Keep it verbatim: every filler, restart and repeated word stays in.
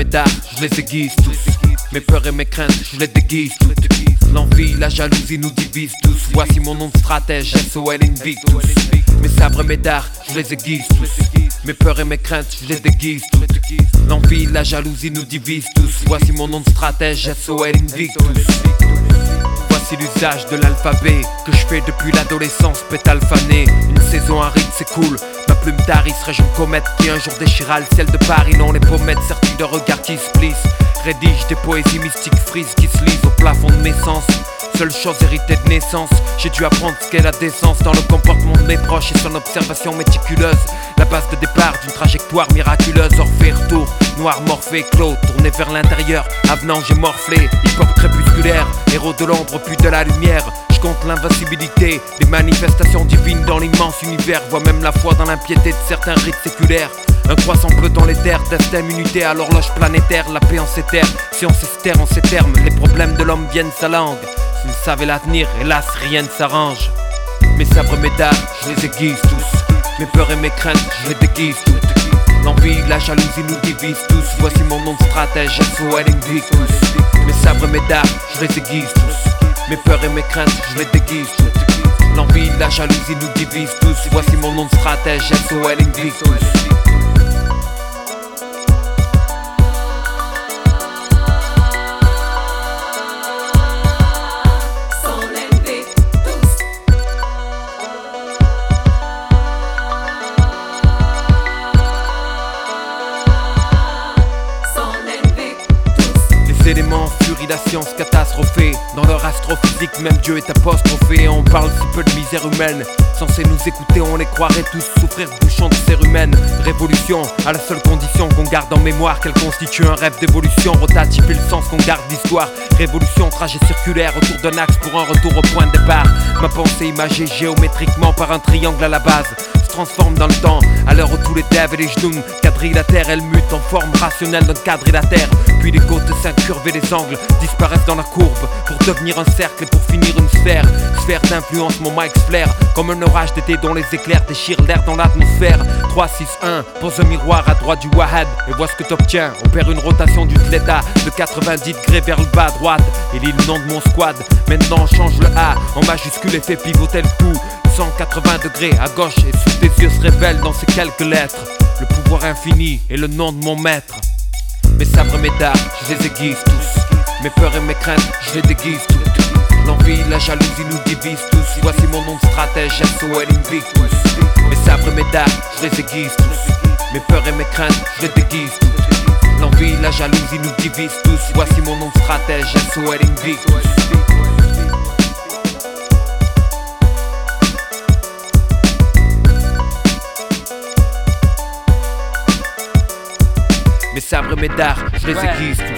mes dards, je les aiguise tous. Mes peurs et mes craintes, je les déguise toutes. L'envie, la jalousie nous divisent tous. Voici mon nom de stratège, S O L Invictus. Mes sabres et mes dards, je les aiguise tous. Mes peurs et mes craintes, je les déguise toutes. L'envie, la jalousie nous divisent tous. Voici mon nom de stratège, S O L Invictus. Voici l'usage de l'alphabet que je fais depuis l'adolescence, pétale fanée. Une saison aride, c'est cool. Ma plume tarie, serais-je une comète qui un jour déchira le ciel de Paris? Non, les pommettes serties de regards qui se plissent. Rédige des poésies mystiques frises qui se lisent au plafond de mes sens. Seule chose héritée de naissance, j'ai dû apprendre ce qu'est la décence dans le comportement de mes proches et son observation méticuleuse. La base de départ d'une trajectoire miraculeuse. Orphée, retour, noir, morphée, clos, tourné vers l'intérieur, avenant j'ai morflé. Hip-hop crépusculaire, héros de l'ombre puis de la lumière. Je compte l'invincibilité, les manifestations divines dans l'immense univers. Vois même la foi dans l'impiété de certains rites séculaires. Un croissant bleu dans les terres, destin immunité à l'horloge planétaire. La paix en ces terres, si on s'estère en ces termes, les problèmes de l'homme viennent sa langue. S'il savait la tenir, hélas rien ne s'arrange. Mes sabres, mes dards, je les aiguise tous. Mes peurs et mes craintes, je les déguise toutes. L'envie, la jalousie nous divise tous. Voici mon nom de stratège, S O L Invictus. Mes sabres, mes dards, je les aiguise tous. Mes peurs et mes craintes, je les déguise toutes. L'envie, la jalousie nous divise tous. Voici mon nom de stratège, S O L Invictus. Éléments, furie, la science catastrophée. Dans leur astrophysique, même Dieu est apostrophé. On parle si peu de misère humaine. Censés nous écouter, on les croirait tous souffrir bouchons de serre humaine. Révolution, à la seule condition qu'on garde en mémoire qu'elle constitue un rêve d'évolution. Rotatif et le sens qu'on garde d'histoire. Révolution, trajet circulaire autour d'un axe pour un retour au point de départ. Ma pensée imagée géométriquement par un triangle à la base transforme dans le temps, à l'heure où tous les devs et les genoux quadrillent la terre, elle mute en forme rationnelle d'un quadrilatère. Puis les côtes s'incurvent et les angles disparaissent dans la courbe pour devenir un cercle et pour finir une sphère. Sphère d'influence, mon mic flaire comme un orage d'été dont les éclairs déchirent l'air dans l'atmosphère. Trois, six, un, pose un miroir à droite du Wahad et vois ce que t'obtiens. Opère une rotation du Tleta de quatre-vingt-dix degrés vers le bas à droite et lis le nom de mon squad. Maintenant change le A en majuscule et fais pivoter le coup. cent quatre-vingts degrés à gauche et sous tes yeux se révèle dans ces quelques lettres le pouvoir infini et le nom de mon maître. Mes sabres, mes dards, je les aiguise tous. Mes peurs et mes craintes, je les déguise toutes. L'envie, la jalousie nous divise tous. Voici mon nom de stratège, S O L Invictus. Mes sabres, mes dards, je les aiguise tous. Mes peurs et mes craintes, je les déguise toutes. L'envie, la jalousie nous divise tous. Voici mon nom de stratège, S O L Invictus. Mes sabres et mes dards, je les aiguise tous.